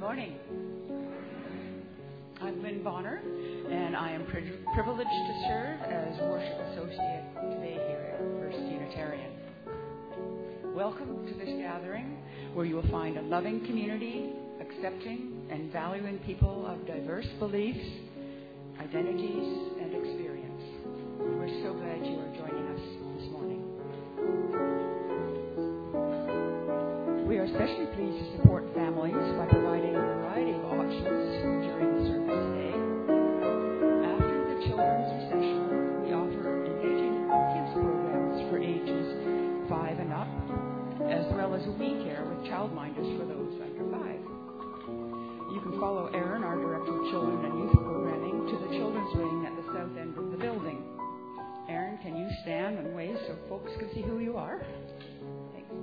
morning. I'm Lynn Bonner, and I am privileged to serve as Worship Associate today here at First Unitarian. Welcome to this gathering where you will find a loving community, accepting and valuing people of diverse beliefs, identities, and experience. We're so glad you are joining us this morning. We are especially pleased to support families by providing a variety of options during the service today. After the children's recessional, we offer engaging kids programs for ages 5 and up, as well as We Care with childminders for those under 5. You can follow Erin, our Director of Children and Youth Programming, to the children's wing at the south end of the building. Erin, can you stand and wave so folks can see who you are? Thanks.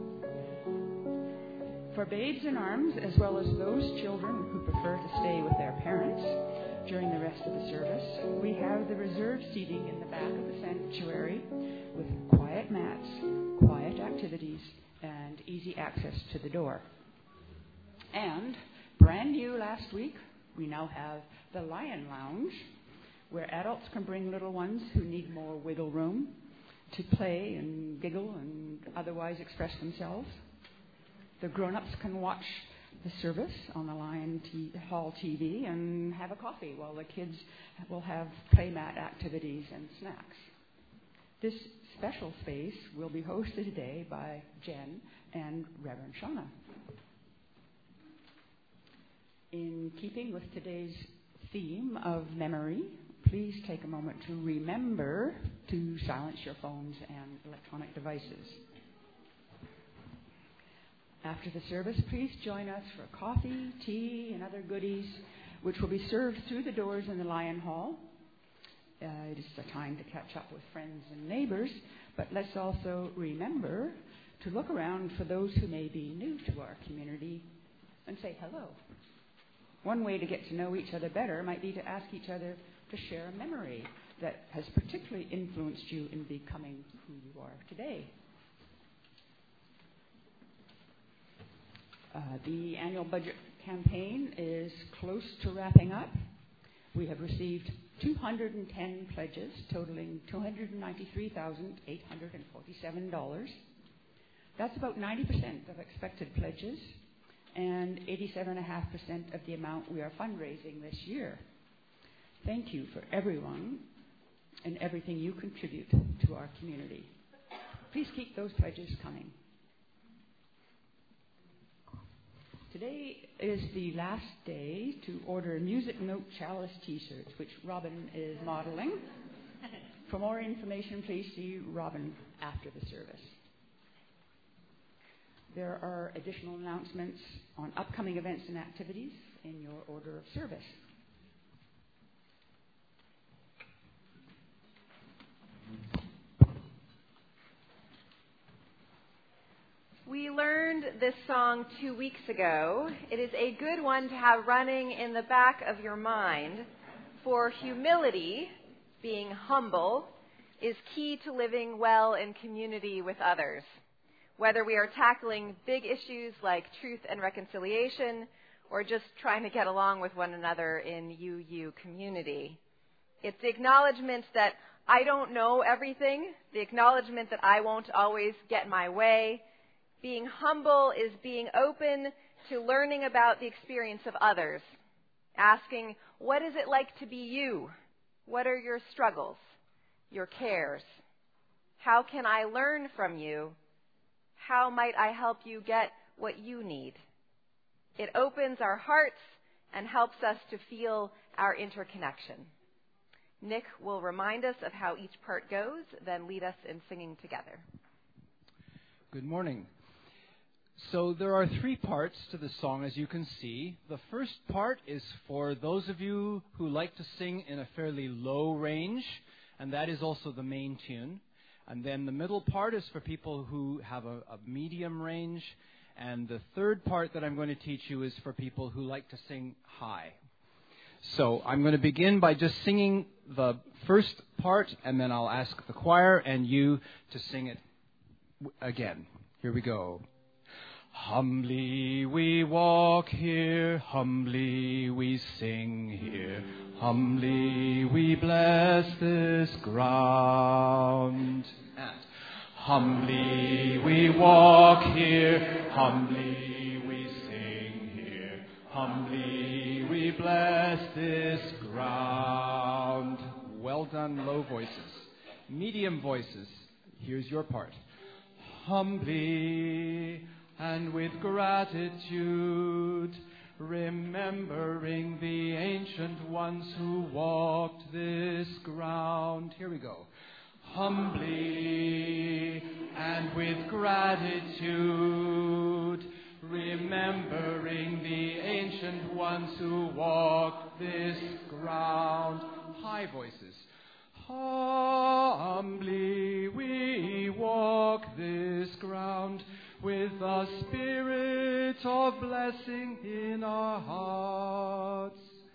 For babes in arms, as well as those children who prefer to stay with their parents during the rest of the service, we have the reserved seating in the back of the sanctuary with quiet mats, quiet activities, and easy access to the door. And brand new last week, we now have the Lion Lounge, where adults can bring little ones who need more wiggle room to play and giggle and otherwise express themselves. The grown-ups can watch the service on the Lion Hall TV and have a coffee while the kids will have playmat activities and snacks. This special space will be hosted today by Jen and Reverend Shauna. In keeping with today's theme of memory, please take a moment to remember to silence your phones and electronic devices. After the service, please join us for coffee, tea, and other goodies, which will be served through the doors in the Lion Hall. It is a time to catch up with friends and neighbors, but let's also remember to look around for those who may be new to our community and say hello. One way to get to know each other better might be to ask each other to share a memory that has particularly influenced you in becoming who you are today. The annual budget campaign is close to wrapping up. We have received 210 pledges totaling $293,847. That's about 90% of expected pledges and 87.5% of the amount we are fundraising this year. Thank you for everyone and everything you contribute to our community. Please keep those pledges coming. Today is the last day to order Music Note Chalice t-shirts, which Robin is modeling. For more information, please see Robin after the service. There are additional announcements on upcoming events and activities in your order of service. We learned this song 2 weeks ago. It is a good one to have running in the back of your mind, for humility, being humble, is key to living well in community with others. Whether we are tackling big issues like truth and reconciliation, or just trying to get along with one another in UU community. It's the acknowledgement that I don't know everything, the acknowledgement that I won't always get my way. Being humble is being open to learning about the experience of others, asking, what is it like to be you? What are your struggles, your cares? How can I learn from you? How might I help you get what you need? It opens our hearts and helps us to feel our interconnection. Nick will remind us of how each part goes, then lead us in singing together. Good morning. So there are 3 parts to the song, as you can see. The first part is for those of you who like to sing in a fairly low range, and that is also the main tune. And then the middle part is for people who have a medium range. And the third part that I'm going to teach you is for people who like to sing high. So I'm going to begin by just singing the first part, and then I'll ask the choir and you to sing it again. Here we go. Humbly we walk here, humbly we sing here, humbly we bless this ground. And humbly we walk here, humbly we sing here, humbly we bless this ground. Well done, low voices. Medium voices, here's your part. Humbly and with gratitude, remembering the ancient ones who walked this ground. Here we go. Humbly and with gratitude, remembering the ancient ones who walked this ground. High voices. Humbly we walk this ground with a spirit of blessing in our hearts.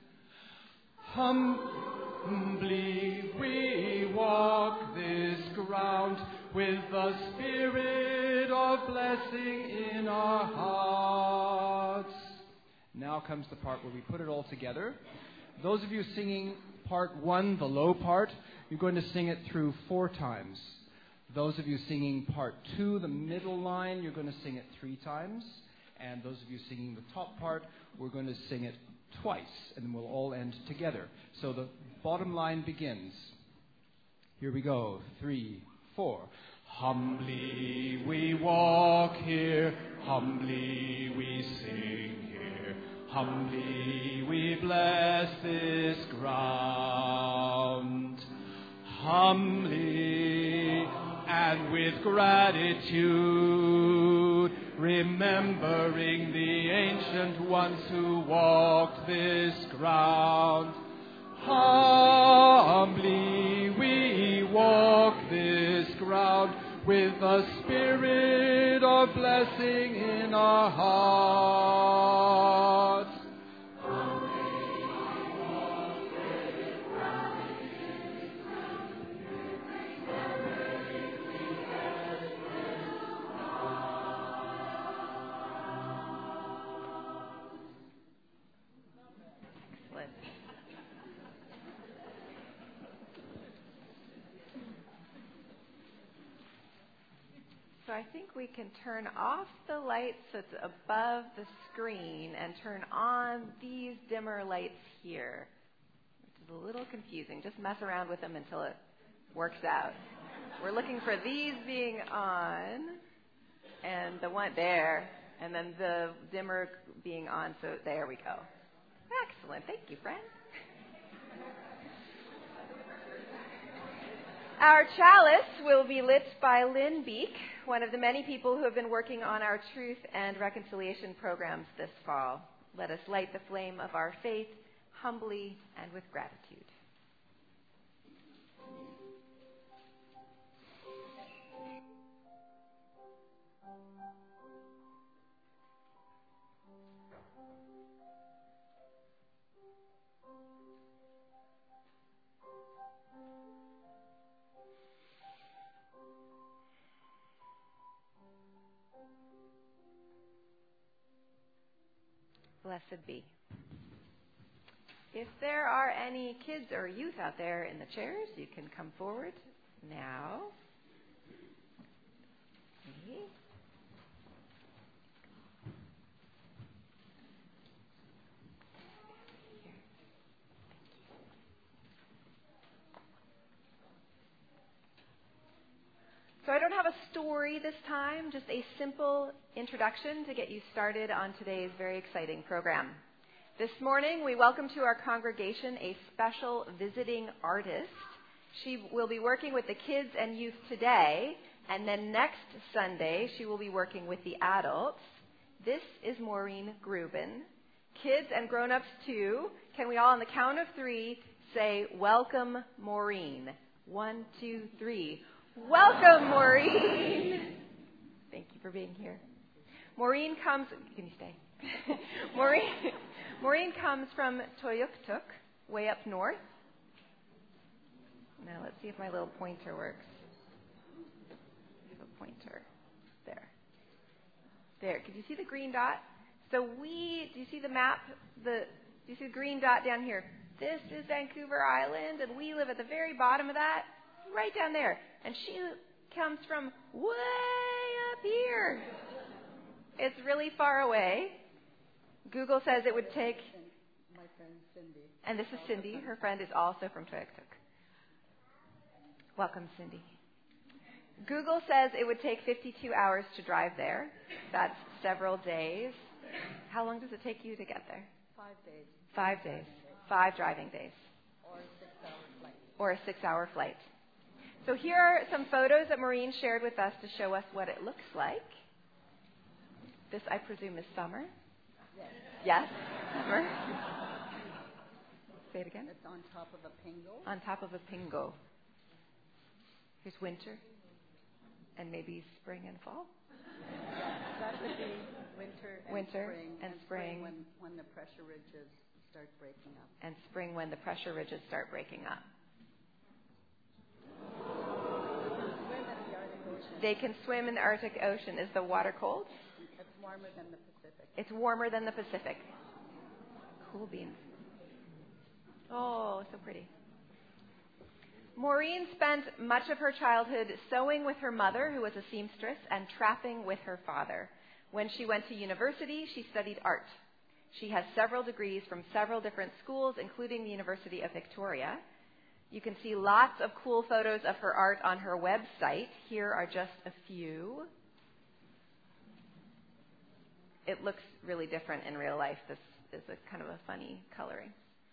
Humbly we walk this ground with a spirit of blessing in our hearts. Now comes the part where we put it all together. Those of you singing part 1, the low part, you're going to sing it through 4 times. Those of you singing part 2, the middle line, you're going to sing it 3 times. And those of you singing the top part, we're going to sing it twice. And then we'll all end together. So the bottom line begins. Here we go. 3, 4. Humbly we walk here, humbly we sing here, humbly we bless this ground. Humbly and with gratitude, remembering the ancient ones who walked this ground. Humbly we walk this ground with a spirit of blessing in our hearts. So I think we can turn off the lights that's above the screen and turn on these dimmer lights here, which is a little confusing. Just mess around with them until it works out. We're looking for these being on and the one there, and then the dimmer being on. So there we go. Excellent. Thank you, friend. Our chalice will be lit by Lynn Beek, one of the many people who have been working on our Truth and Reconciliation programs this fall. Let us light the flame of our faith humbly and with gratitude. Blessed be. If there are any kids or youth out there in the chairs, you can come forward now. Okay. So I don't have a story this time, just a simple introduction to get you started on today's very exciting program. This morning, we welcome to our congregation a special visiting artist. She will be working with the kids and youth today, and then next Sunday, she will be working with the adults. This is Maureen Grubin. Kids and grown-ups too, can we all on the count of 3 say, "Welcome, Maureen"? 1, 2, 3. Welcome, Maureen. Thank you for being here. Maureen comes. Can you stay? Maureen comes from Toyuktuk, way up north. Now let's see if my little pointer works. I have a pointer. There. Could you see the green dot? So do you see the map? Do you see the green dot down here? This is Vancouver Island, and we live at the very bottom of that, right down there. And she comes from way up here. It's really far away. Google says it would take... My friend Cindy. And this is Cindy. Her friend is also from Toyaktuk. Welcome, Cindy. Google says it would take 52 hours to drive there. That's several days. How long does it take you to get there? 5 days. 5 days. 5 driving days. Or a 6-hour flight. Or a 6-hour flight. So here are some photos that Maureen shared with us to show us what it looks like. This, I presume, is summer? Yes. Yes? Summer? Say it again. It's on top of a pingo. On top of a pingo. Here's winter. And maybe spring and fall? That would be winter and spring. When the pressure ridges start breaking up. And spring when the pressure ridges start breaking up. They can swim in the Arctic Ocean. Is the water cold? It's warmer than the Pacific. It's warmer than the Pacific. Cool beans. Oh, so pretty. Maureen spent much of her childhood sewing with her mother, who was a seamstress, and trapping with her father. When she went to university, she studied art. She has several degrees from several different schools, including the University of Victoria. You can see lots of cool photos of her art on her website. Here are just a few. It looks really different in real life. This is a kind of a funny coloring.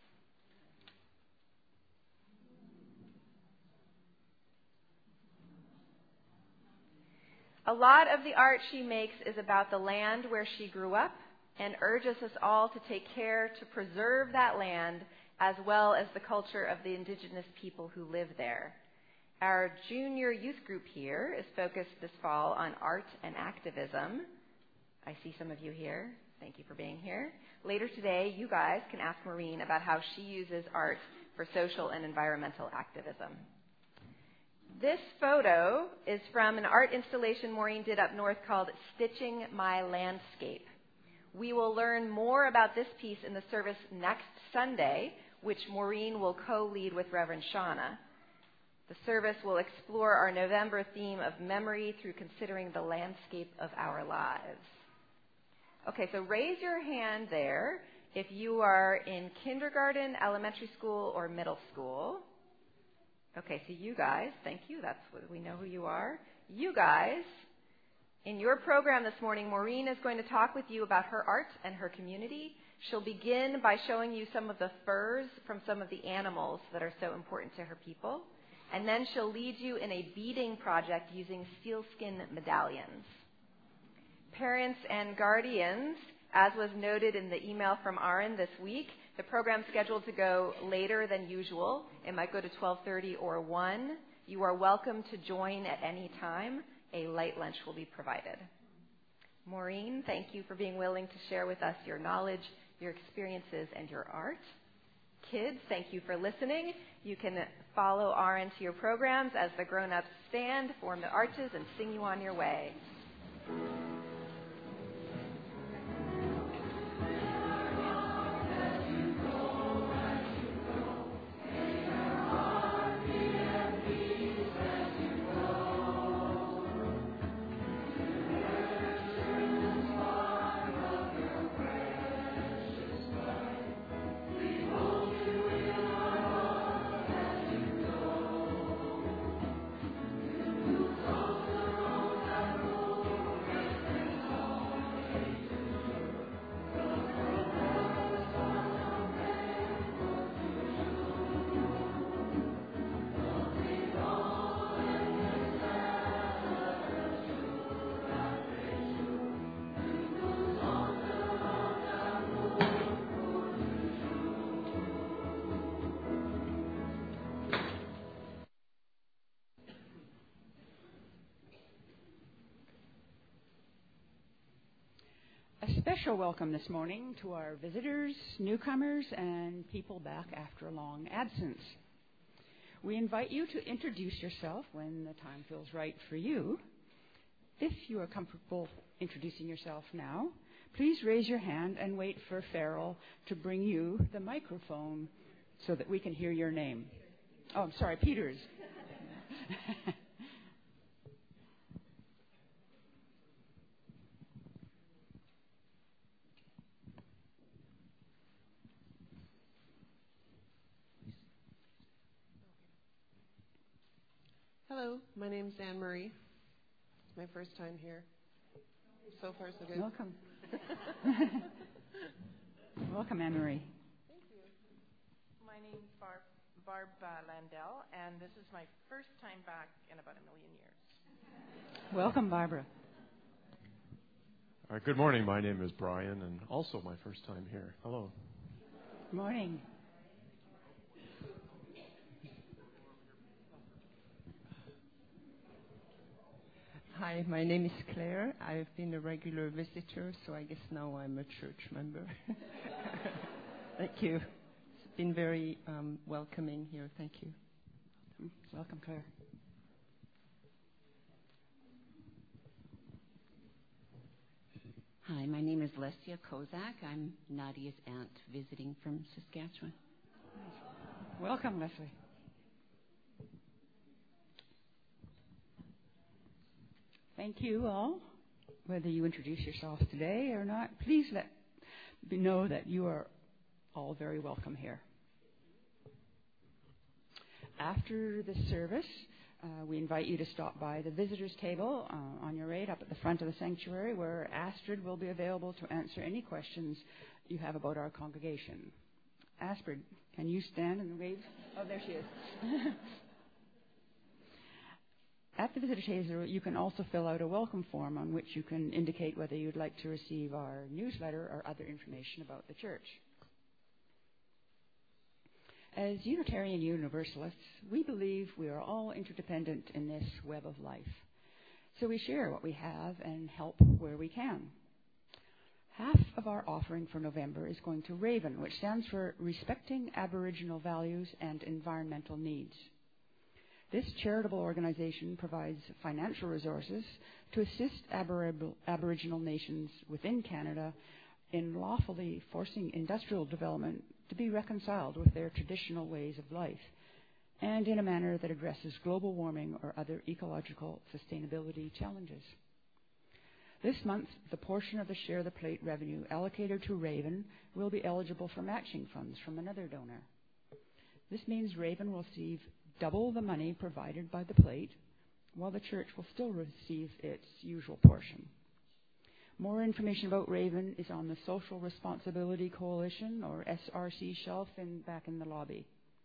A lot of the art she makes is about the land where she grew up and urges us all to take care to preserve that land as well as the culture of the indigenous people who live there. Our junior youth group here is focused this fall on art and activism. I see some of you here. Thank you for being here. Later today, you guys can ask Maureen about how she uses art for social and environmental activism. This photo is from an art installation Maureen did up north called Stitching My Landscape. We will learn more about this piece in the service next Sunday, which Maureen will co-lead with Reverend Shauna. The service will explore our November theme of memory through considering the landscape of our lives. Okay, so raise your hand there if you are in kindergarten, elementary school, or middle school. Okay, so you guys, thank you. That's what we know who you are. You guys, in your program this morning, Maureen is going to talk with you about her art and her community. She'll begin by showing you some of the furs from some of the animals that are so important to her people. And then she'll lead you in a beading project using sealskin medallions. Parents and guardians, as was noted in the email from Aaron this week, the program's scheduled to go later than usual. It might go to 12:30 or 1. You are welcome to join at any time. A light lunch will be provided. Maureen, thank you for being willing to share with us your knowledge, your experiences, and your art. Kids, thank you for listening. You can follow Aaron to your programs as the grown-ups stand, form the arches, and sing you on your way. A special welcome this morning to our visitors, newcomers, and people back after a long absence. We invite you to introduce yourself when the time feels right for you. If you are comfortable introducing yourself now, please raise your hand and wait for Farrell to bring you the microphone so that we can hear your name. Oh, I'm sorry, Peters. Hello, my name's Anne Marie. It's my first time here. So far, so good. Welcome. Welcome, Anne Marie. Thank you. My name's Barb Landell, and this is my first time back in about 1,000,000 years. Welcome, Barbara. Good morning. My name is Brian, and also my first time here. Hello. Good morning. Hi, my name is Claire. I've been a regular visitor, so I guess now I'm a church member. Thank you. It's been very welcoming here. Thank you. Welcome, Claire. Hi, my name is Lesia Kozak. I'm Nadia's aunt visiting from Saskatchewan. Welcome, Leslie. Thank you all. Whether you introduce yourselves today or not, please let me know that you are all very welcome here. After the service, we invite you to stop by the visitors table on your right up at the front of the sanctuary, where Astrid will be available to answer any questions you have about our congregation. Astrid, can you stand and wave? Oh, there she is. At the visitor table, you can also fill out a welcome form on which you can indicate whether you'd like to receive our newsletter or other information about the church. As Unitarian Universalists, we believe we are all interdependent in this web of life. So we share what we have and help where we can. Half of our offering for November is going to Raven, which stands for Respecting Aboriginal Values and Environmental Needs. This charitable organization provides financial resources to assist Aboriginal nations within Canada in lawfully forcing industrial development to be reconciled with their traditional ways of life, and in a manner that addresses global warming or other ecological sustainability challenges. This month, the portion of the Share the Plate revenue allocated to Raven will be eligible for matching funds from another donor. This means Raven will receive double the money provided by the plate, while the church will still receive its usual portion. More information about Raven is on the Social Responsibility Coalition, or SRC, shelf back in the lobby.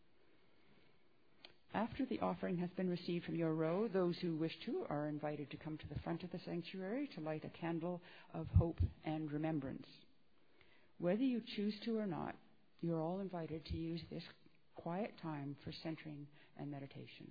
After the offering has been received from your row, those who wish to are invited to come to the front of the sanctuary to light a candle of hope and remembrance. Whether you choose to or not, you're all invited to use this quiet time for centering and meditation.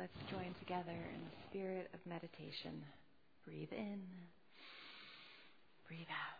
let's join together in the spirit of meditation. Breathe in, breathe out.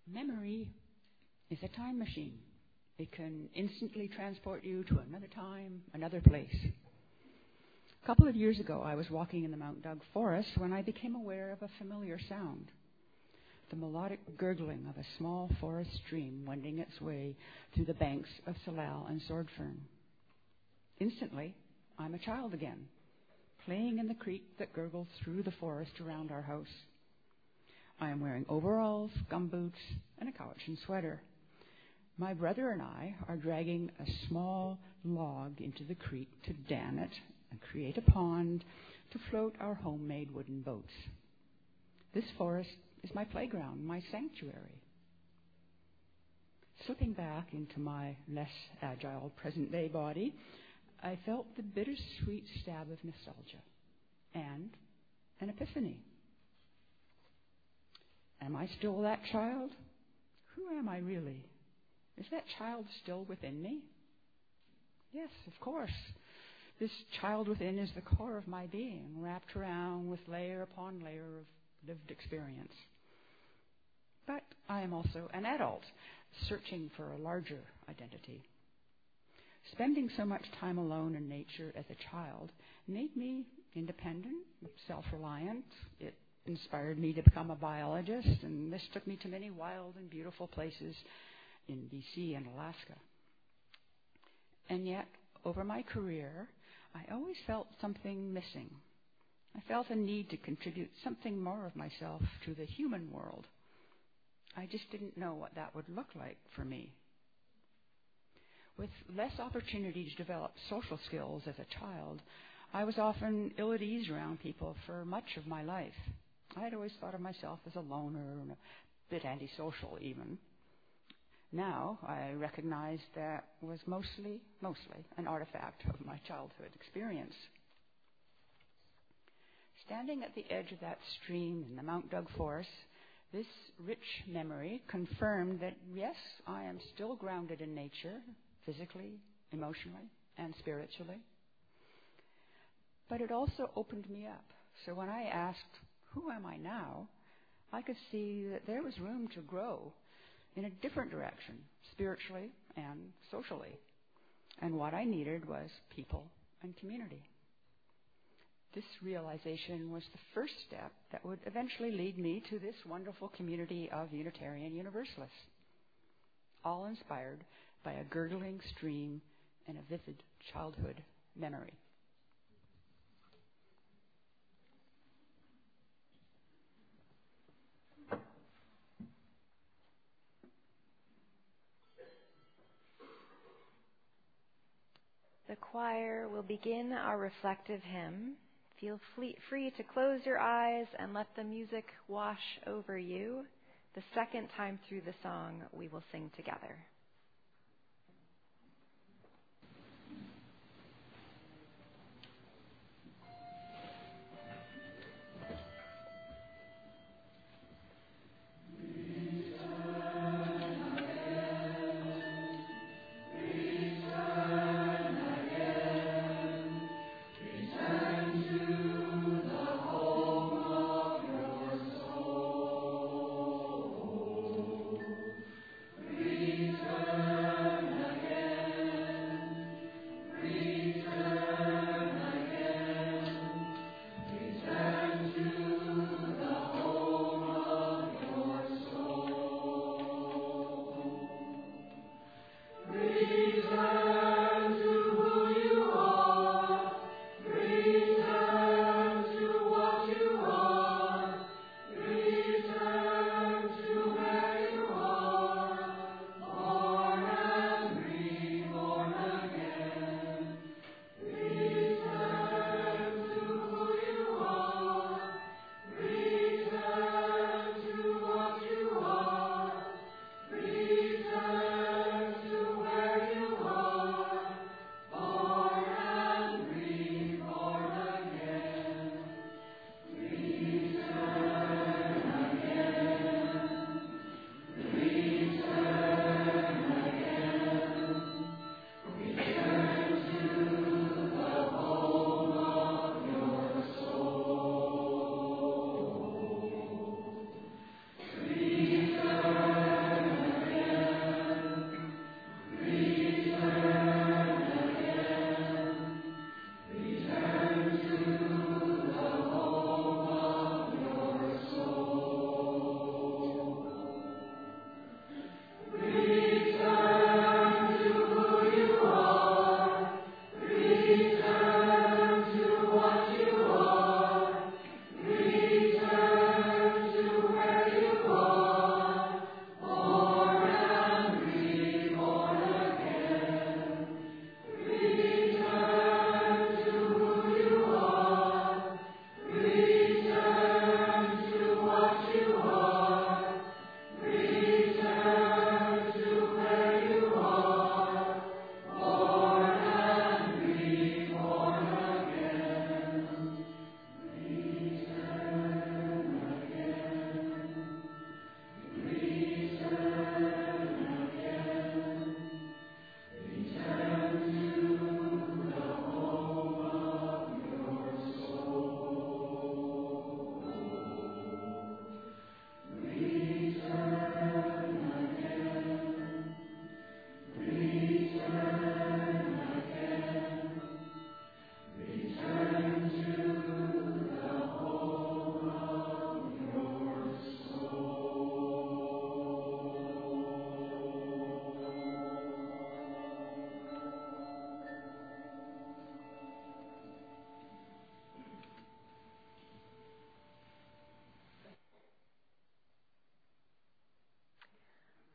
Memory is a time machine. It can instantly transport you to another time, another place. A couple of years ago, I was walking in the Mount Doug forest when I became aware of a familiar sound. The melodic gurgling of a small forest stream wending its way through the banks of salal and swordfern. Instantly, I'm a child again, playing in the creek that gurgles through the forest around our house. I am wearing overalls, gumboots, and a cowichan sweater. My brother and I are dragging a small log into the creek to dam it and create a pond to float our homemade wooden boats. This forest is my playground, my sanctuary. Slipping back into my less agile present-day body, I felt the bittersweet stab of nostalgia and an epiphany. Am I still that child? Who am I really? Is that child still within me? Yes, of course. This child within is the core of my being, wrapped around with layer upon layer of lived experience. But I am also an adult, searching for a larger identity. Spending so much time alone in nature as a child made me independent, self-reliant. It inspired me to become a biologist, and this took me to many wild and beautiful places in BC and Alaska. And yet, over my career, I always felt something missing. I felt a need to contribute something more of myself to the human world. I just didn't know what that would look like for me. With less opportunity to develop social skills as a child, I was often ill at ease around people for much of my life. I had always thought of myself as a loner and a bit antisocial even. Now I recognize that was mostly an artifact of my childhood experience. Standing at the edge of that stream in the Mount Doug forest, this rich memory confirmed that, yes, I am still grounded in nature, physically, emotionally, and spiritually. But it also opened me up. So when I asked, who am I now, I could see that there was room to grow in a different direction, spiritually and socially. And what I needed was people and community. This realization was the first step that would eventually lead me to this wonderful community of Unitarian Universalists, all inspired by a gurgling stream and a vivid childhood memory. The choir will begin our reflective hymn. Feel free to close your eyes and let the music wash over you. The second time through the song, we will sing together. Return.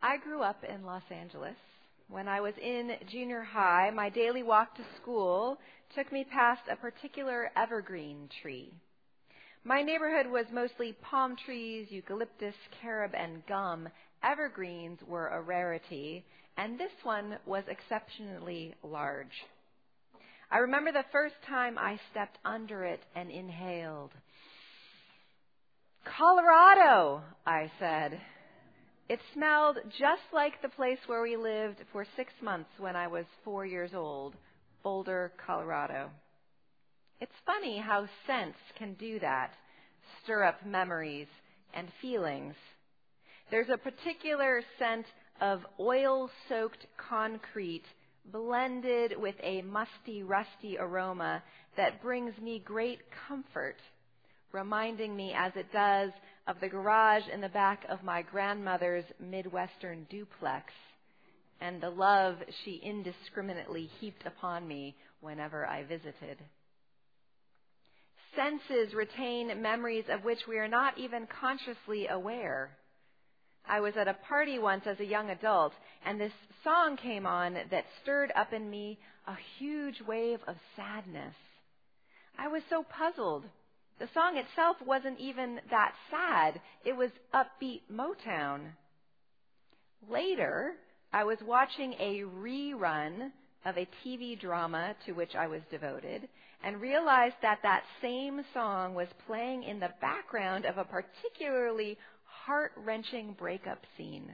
I grew up in Los Angeles. When I was in junior high, my daily walk to school took me past a particular evergreen tree. My neighborhood was mostly palm trees, eucalyptus, carob, and gum. Evergreens were a rarity, and this one was exceptionally large. I remember the first time I stepped under it and inhaled. "Colorado," I said. It smelled just like the place where we lived for 6 months when I was 4 years old, Boulder, Colorado. It's funny how scents can do that, stir up memories and feelings. There's a particular scent of oil-soaked concrete blended with a musty, rusty aroma that brings me great comfort, reminding me, as it does, of the garage in the back of my grandmother's Midwestern duplex and the love she indiscriminately heaped upon me whenever I visited. Senses retain memories of which we are not even consciously aware. I was at a party once as a young adult, and this song came on that stirred up in me a huge wave of sadness. I was so puzzled. The song itself wasn't even that sad. It was upbeat Motown. Later, I was watching a rerun of a TV drama to which I was devoted and realized that that same song was playing in the background of a particularly heart-wrenching breakup scene.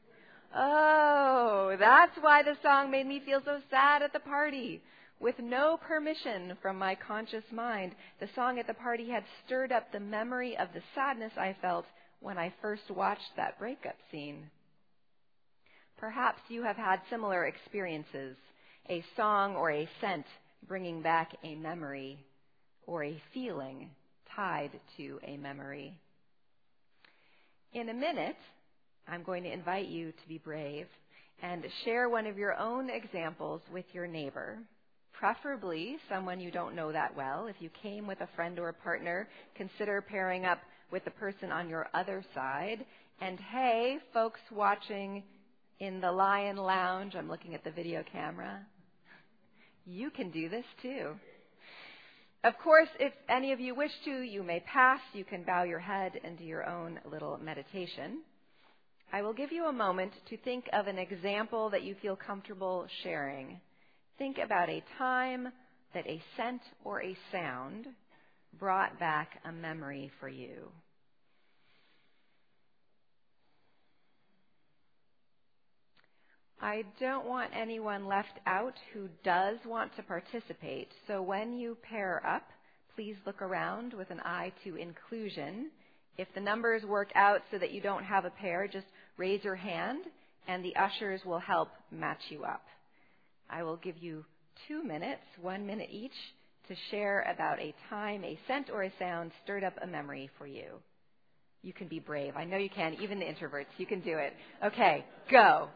Oh, that's why the song made me feel so sad at the party. With no permission from my conscious mind, the song at the party had stirred up the memory of the sadness I felt when I first watched that breakup scene. Perhaps you have had similar experiences, a song or a scent bringing back a memory or a feeling tied to a memory. In a minute, I'm going to invite you to be brave and share one of your own examples with your neighbor, preferably someone you don't know that well. If you came with a friend or a partner, consider pairing up with the person on your other side. And hey, folks watching in the Lion Lounge, I'm looking at the video camera, you can do this too. Of course, if any of you wish to, you may pass. You can bow your head and do your own little meditation. I will give you a moment to think of an example that you feel comfortable sharing. Think about a time that a scent or a sound brought back a memory for you. I don't want anyone left out who does want to participate, so when you pair up, please look around with an eye to inclusion. If the numbers work out so that you don't have a pair, just raise your hand and the ushers will help match you up. I will give you 2 minutes, 1 minute each, to share about a time a scent or a sound stirred up a memory for you. You can be brave. I know you can, even the introverts. You can do it. Okay, go.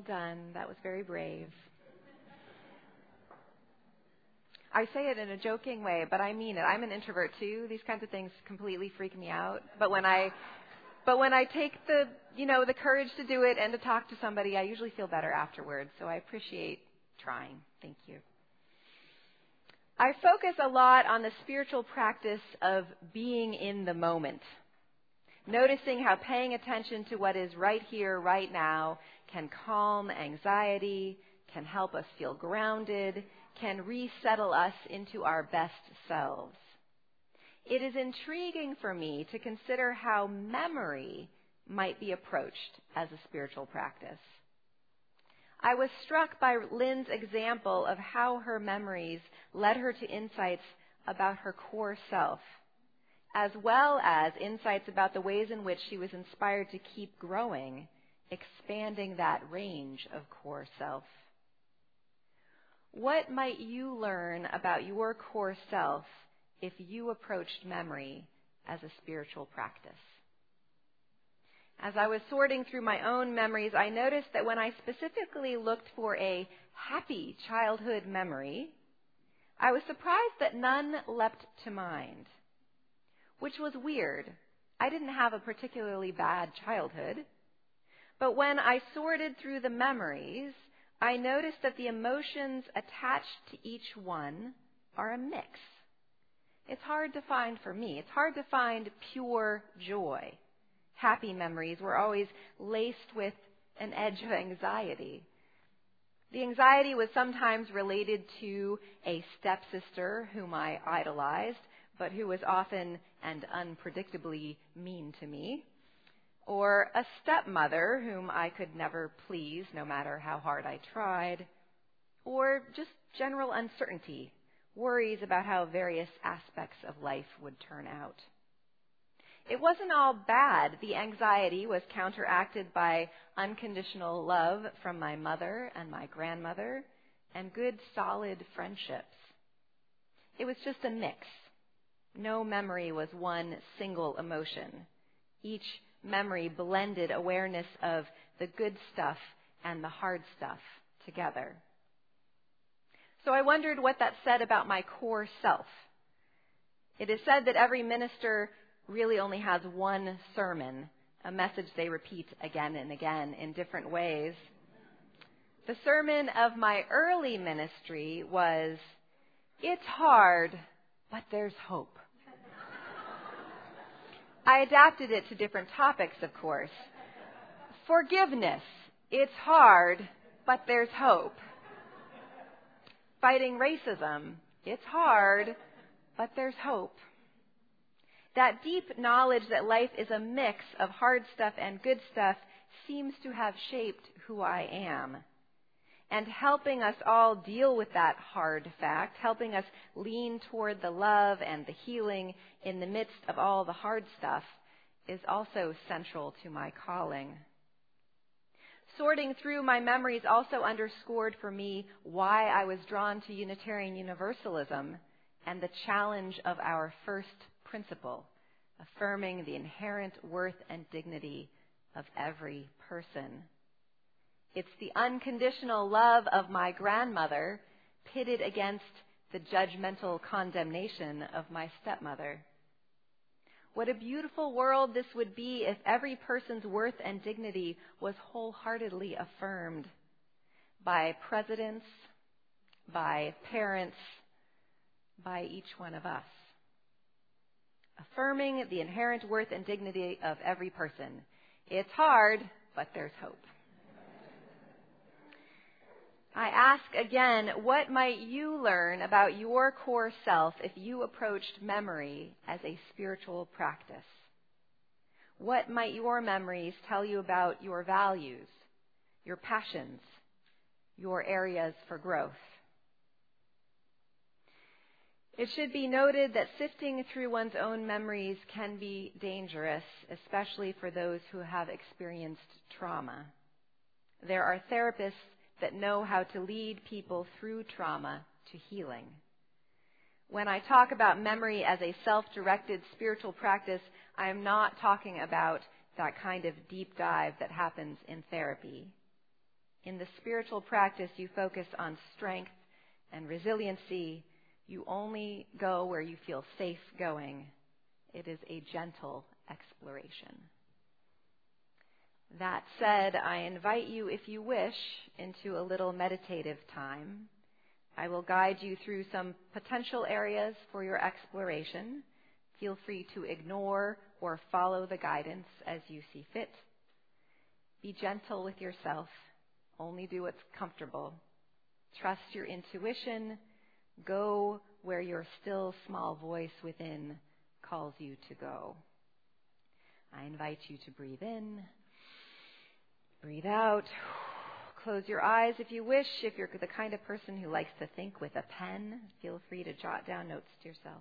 done. That was very brave. I say it in a joking way, but I mean it. I'm an introvert too. These kinds of things completely freak me out. But when I take the courage to do it and to talk to somebody, I usually feel better afterwards. So I appreciate trying. Thank you. I focus a lot on the spiritual practice of being in the moment. Noticing how paying attention to what is right here, right now, can calm anxiety, can help us feel grounded, can resettle us into our best selves. It is intriguing for me to consider how memory might be approached as a spiritual practice. I was struck by Lynn's example of how her memories led her to insights about her core self, as well as insights about the ways in which she was inspired to keep growing, expanding that range of core self. What might you learn about your core self if you approached memory as a spiritual practice? As I was sorting through my own memories, I noticed that when I specifically looked for a happy childhood memory, I was surprised that none leapt to mind, which was weird. I didn't have a particularly bad childhood. But when I sorted through the memories, I noticed that the emotions attached to each one are a mix. It's hard to find for me. It's hard to find pure joy. Happy memories were always laced with an edge of anxiety. The anxiety was sometimes related to a stepsister whom I idolized, but who was often and unpredictably mean to me, or a stepmother whom I could never please no matter how hard I tried, or just general uncertainty, worries about how various aspects of life would turn out. It wasn't all bad. The anxiety was counteracted by unconditional love from my mother and my grandmother and good, solid friendships. It was just a mix. No memory was one single emotion. Each memory blended awareness of the good stuff and the hard stuff together. So I wondered what that said about my core self. It is said that every minister really only has one sermon, a message they repeat again and again in different ways. The sermon of my early ministry was, "It's hard, but there's hope." I adapted it to different topics, of course. Forgiveness. It's hard, but there's hope. Fighting racism. It's hard, but there's hope. That deep knowledge that life is a mix of hard stuff and good stuff seems to have shaped who I am. And helping us all deal with that hard fact, helping us lean toward the love and the healing in the midst of all the hard stuff, is also central to my calling. Sorting through my memories also underscored for me why I was drawn to Unitarian Universalism and the challenge of our first principle, affirming the inherent worth and dignity of every person. It's the unconditional love of my grandmother pitted against the judgmental condemnation of my stepmother. What a beautiful world this would be if every person's worth and dignity was wholeheartedly affirmed by presidents, by parents, by each one of us. Affirming the inherent worth and dignity of every person. It's hard, but there's hope. I ask again, what might you learn about your core self if you approached memory as a spiritual practice? What might your memories tell you about your values, your passions, your areas for growth? It should be noted that sifting through one's own memories can be dangerous, especially for those who have experienced trauma. There are therapists that know how to lead people through trauma to healing. When I talk about memory as a self-directed spiritual practice, I am not talking about that kind of deep dive that happens in therapy. In the spiritual practice, you focus on strength and resiliency. You only go where you feel safe going. It is a gentle exploration. That said, I invite you, if you wish, into a little meditative time. I will guide you through some potential areas for your exploration. Feel free to ignore or follow the guidance as you see fit. Be gentle with yourself. Only do what's comfortable. Trust your intuition. Go where your still small voice within calls you to go. I invite you to breathe in, breathe out. Close your eyes if you wish. If you're the kind of person who likes to think with a pen, feel free to jot down notes to yourself.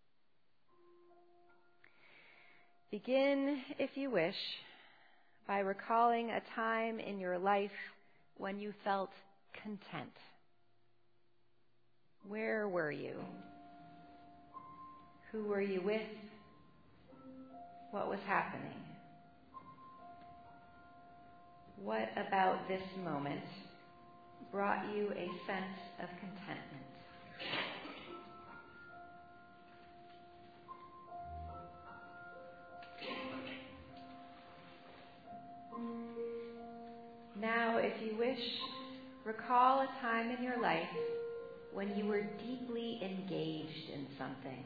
Begin, if you wish, by recalling a time in your life when you felt content. Where were you? Who were you with? What was happening? What about this moment brought you a sense of contentment? Now, if you wish, recall a time in your life when you were deeply engaged in something.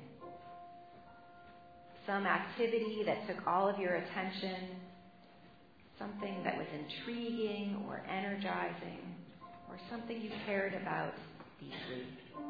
Some activity that took all of your attention, something that was intriguing or energizing, or something you cared about deeply.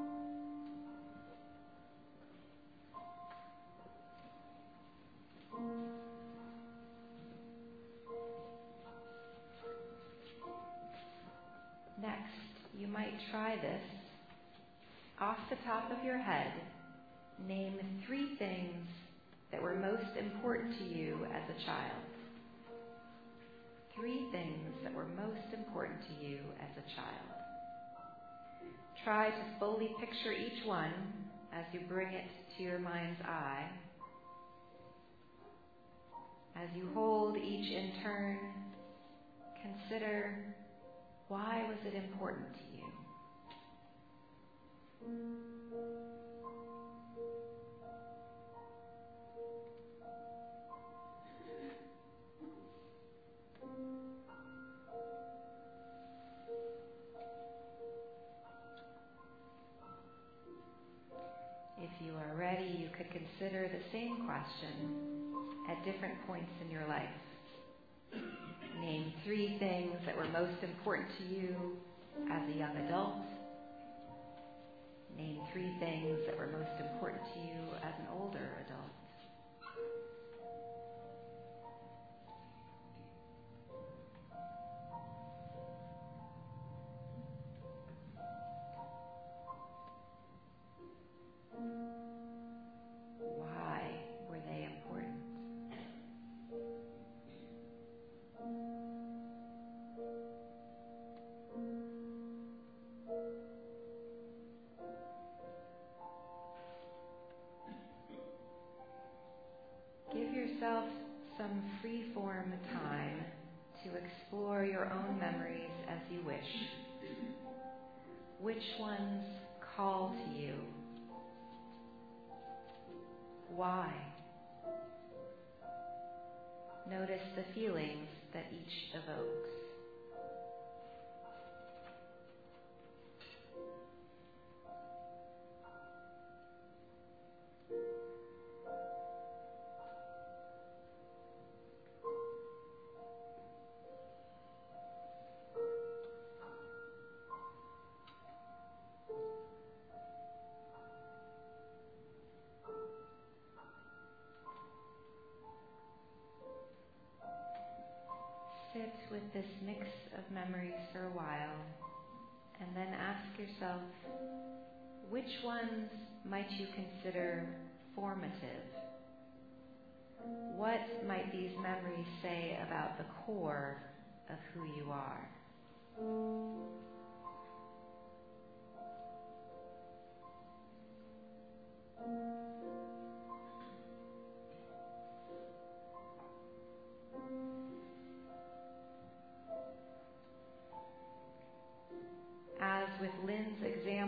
Next, you might try this. Off the top of your head, name 3 things that were most important to you as a child. 3 things that were most important to you as a child. Try to fully picture each one as you bring it to your mind's eye. As you hold each in turn, consider, why was it important to you? If you are ready, you could consider the same question at different points in your life. Name 3 things that were most important to you as a young adult. Name 3 things that were most important to you as an older adult. Why were they important? Give yourself some free-form time to explore your own memories as you wish. Which ones call to you? Why? Notice the feelings that each evokes. Sit with this mix of memories for a while, and then ask yourself, which ones might you consider formative? What might these memories say about the core of who you are?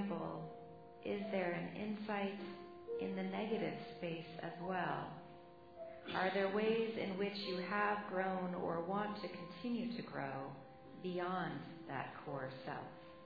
example, is there an insight in the negative space as well? Are there ways in which you have grown or want to continue to grow beyond that core self?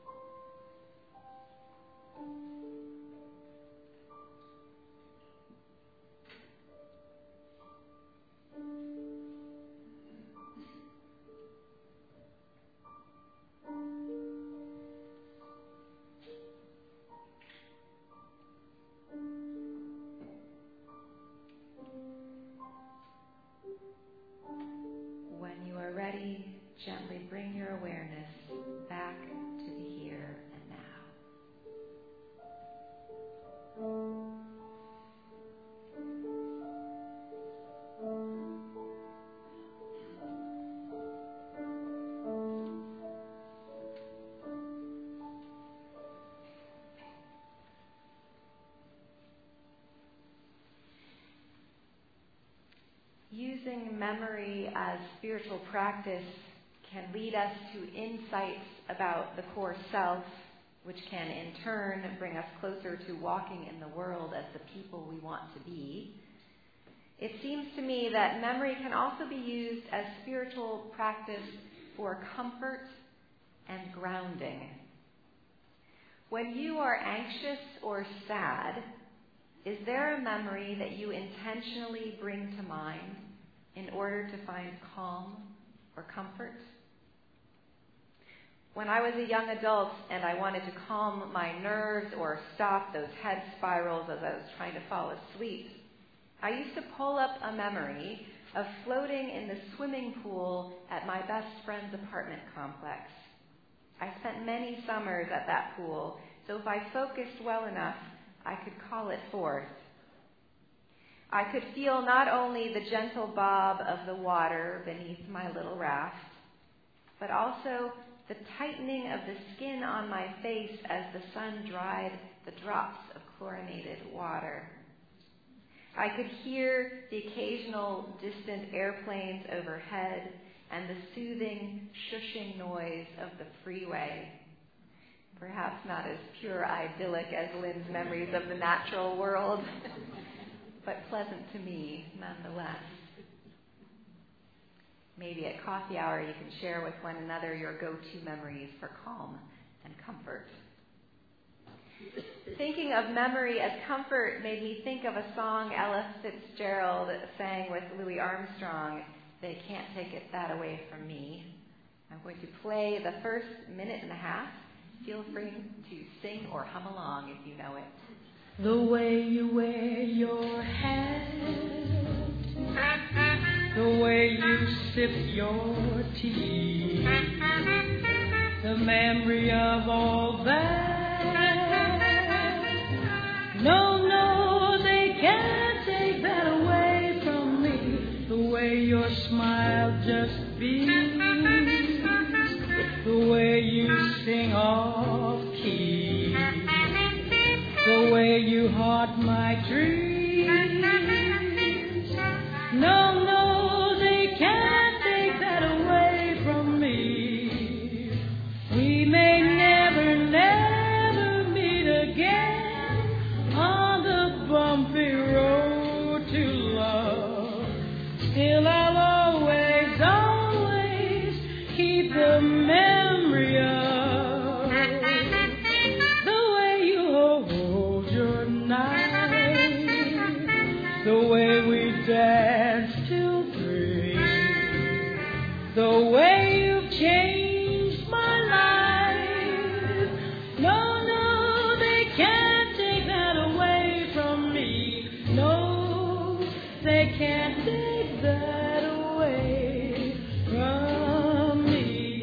When you are ready, gently bring your awareness back to the here and now. Using memory as spiritual practice can lead us to insights about the core self, which can in turn bring us closer to walking in the world as the people we want to be. It seems to me that memory can also be used as spiritual practice for comfort and grounding. When you are anxious or sad, is there a memory that you intentionally bring to mind in order to find calm or comfort? When I was a young adult and I wanted to calm my nerves or stop those head spirals as I was trying to fall asleep, I used to pull up a memory of floating in the swimming pool at my best friend's apartment complex. I spent many summers at that pool, so if I focused well enough, I could call it forth. I could feel not only the gentle bob of the water beneath my little raft, but also the tightening of the skin on my face as the sun dried the drops of chlorinated water. I could hear the occasional distant airplanes overhead and the soothing, shushing noise of the freeway. Perhaps not as pure idyllic as Lynn's memories of the natural world, but pleasant to me nonetheless. Maybe at coffee hour you can share with one another your go-to memories for calm and comfort. Thinking of memory as comfort made me think of a song Ella Fitzgerald sang with Louis Armstrong, "They Can't Take It That Away From Me." I'm going to play the first minute and a half. Feel free to sing or hum along if you know it. The way you wear your hat, the way you sip your tea, the memory of all that. No, they can't take that away from me. The way your smile just beams, the way you sing off key, the way you haunt my dreams. No, they can't take that away from me. We may never meet again on the bumpy road to love. Still I'll always keep the memory of the way you hold your knife, the way we danced till 3, the way you've changed my life. No, they can't take that away from me. No, they can't take that away from me.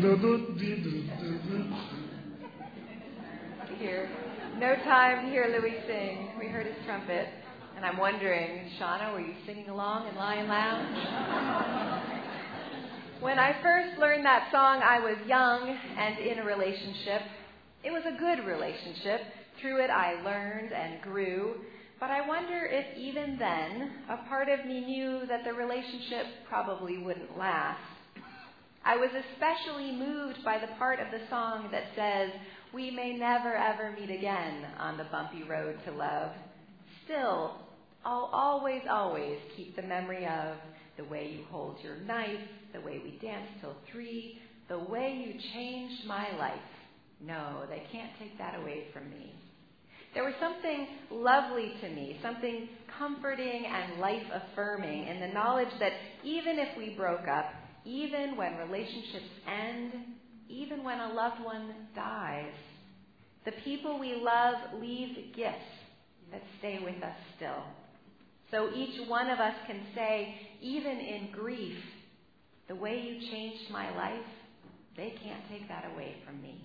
Here, no time to hear Louis sing. We heard his trumpet, and I'm wondering, Shauna, were you singing along in Lion Lounge? When I first learned that song, I was young and in a relationship. It was a good relationship. Through it, I learned and grew. But I wonder if even then, a part of me knew that the relationship probably wouldn't last. I was especially moved by the part of the song that says, we may never ever meet again on the bumpy road to love, still, I'll always, always keep the memory of the way you hold your knife, the way we danced till 3, the way you changed my life. No, they can't take that away from me. There was something lovely to me, something comforting and life-affirming in the knowledge that even if we broke up, even when relationships end, even when a loved one dies, the people we love leave gifts that stay with us still. So each one of us can say, even in grief, the way you changed my life, they can't take that away from me.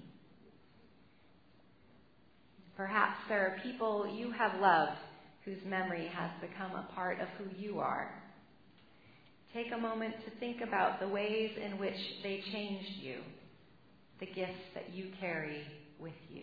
Perhaps there are people you have loved whose memory has become a part of who you are. Take a moment to think about the ways in which they changed you, the gifts that you carry with you.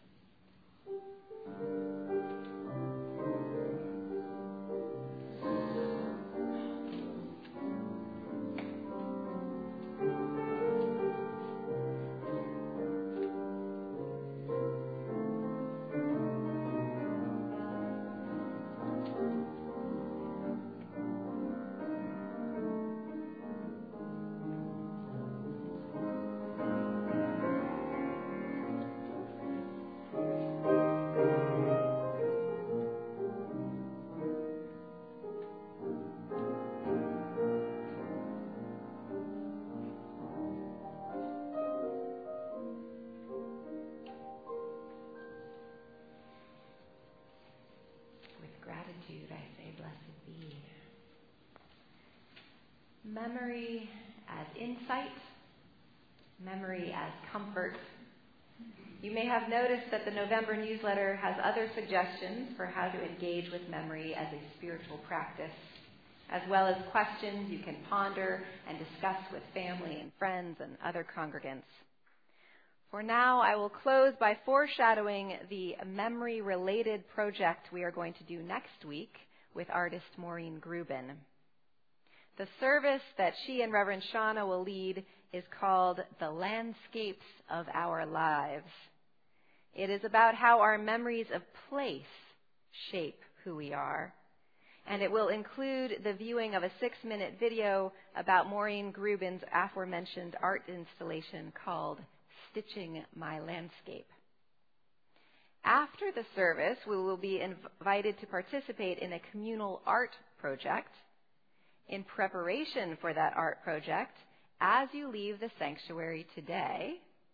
Memory as insight, memory as comfort. You may have noticed that the November newsletter has other suggestions for how to engage with memory as a spiritual practice, as well as questions you can ponder and discuss with family and friends and other congregants. For now, I will close by foreshadowing the memory-related project we are going to do next week with artist Maureen Grubin. The service that she and Reverend Shauna will lead is called The Landscapes of Our Lives. It is about how our memories of place shape who we are. And it will include the viewing of a 6-minute video about Maureen Grubin's aforementioned art installation called Stitching My Landscape. After the service, we will be invited to participate in a communal art project. In preparation for that art project, as you leave the sanctuary today,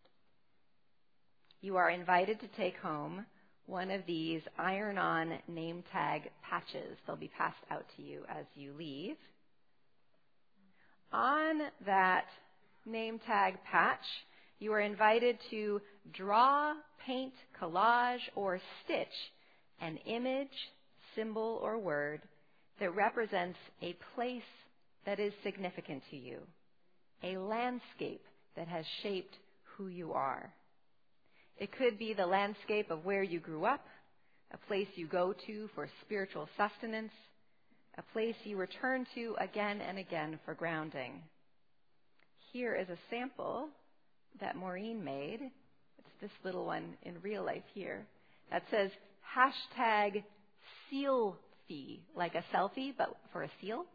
you are invited to take home one of these iron-on name tag patches. They'll be passed out to you as you leave. On that name tag patch, you are invited to draw, paint, collage, or stitch an image, symbol, or word that represents a place that is significant to you, a landscape that has shaped who you are. It could be the landscape of where you grew up, a place you go to for spiritual sustenance, a place you return to again and again for grounding. Here is a sample that Maureen made. It's this little one in real life here that says #SealFee, like a selfie, but for a seal.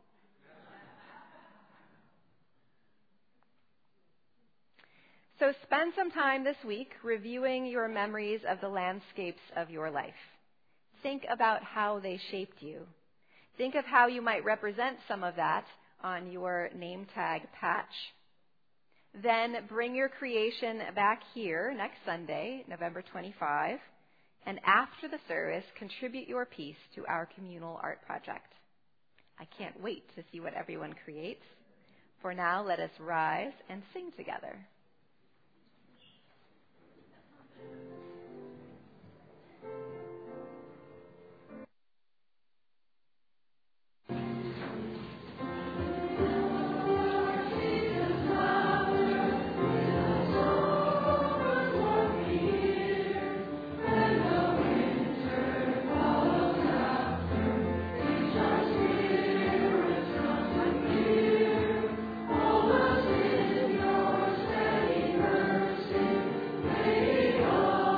So spend some time this week reviewing your memories of the landscapes of your life. Think about how they shaped you. Think of how you might represent some of that on your name tag patch. Then bring your creation back here next Sunday, November 25, and after the service, contribute your piece to our communal art project. I can't wait to see what everyone creates. For now, let us rise and sing together. Oh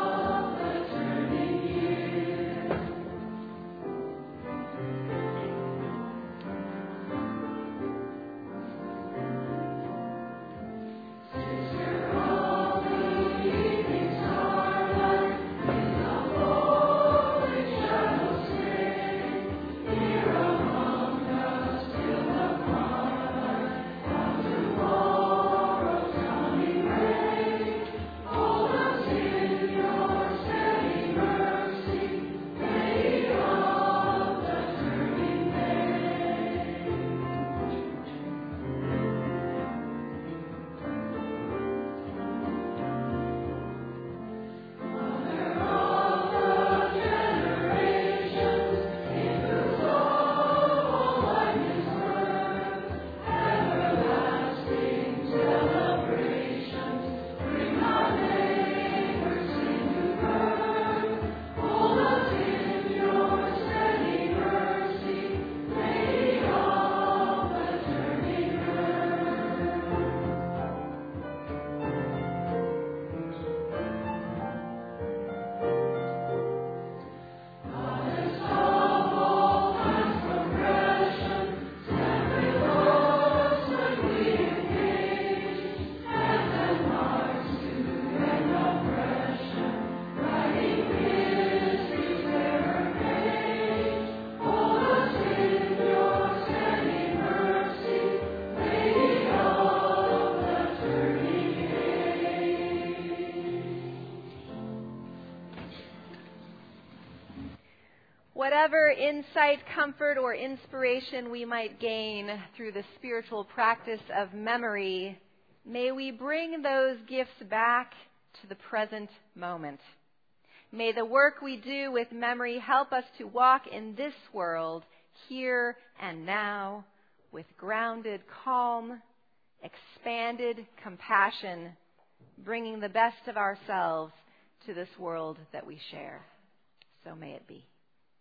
Whatever insight, comfort, or inspiration we might gain through the spiritual practice of memory, may we bring those gifts back to the present moment. May the work we do with memory help us to walk in this world, here and now, with grounded calm, expanded compassion, bringing the best of ourselves to this world that we share. So may it be.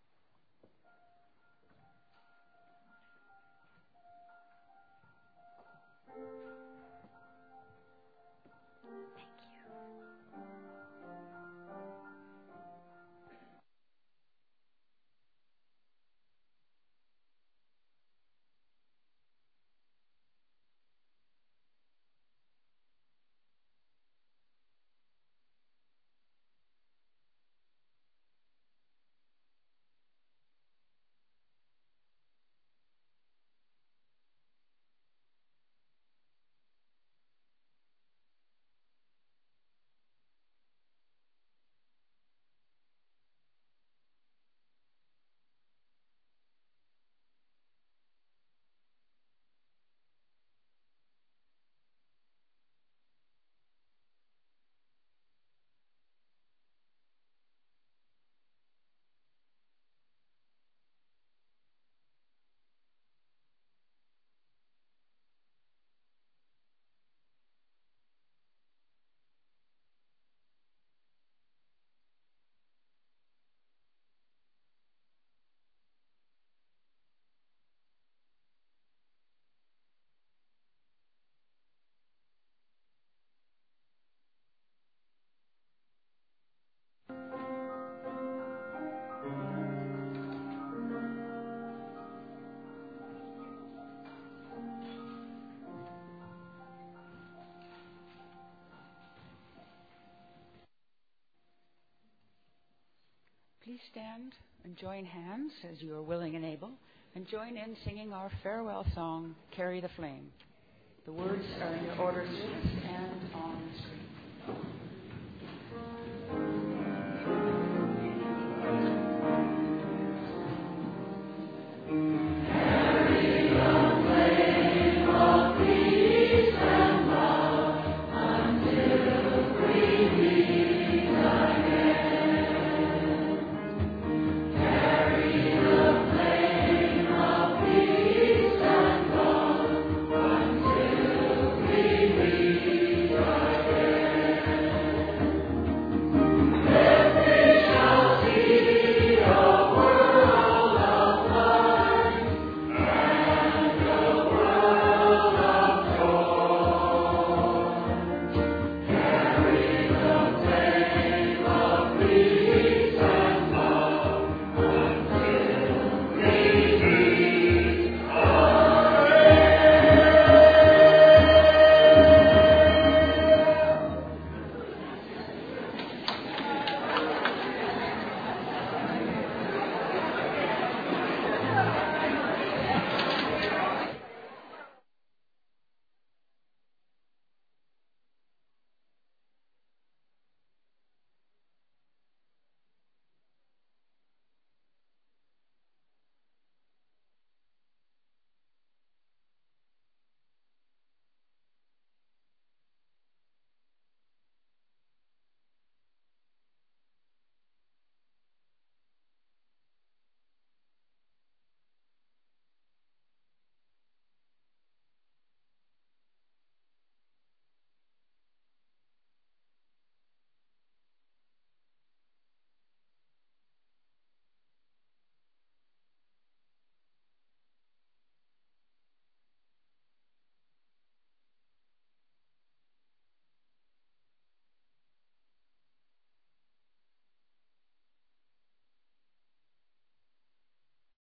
Please stand and join hands as you are willing and able, and join in singing our farewell song, Carry the Flame. The words are in your order service, and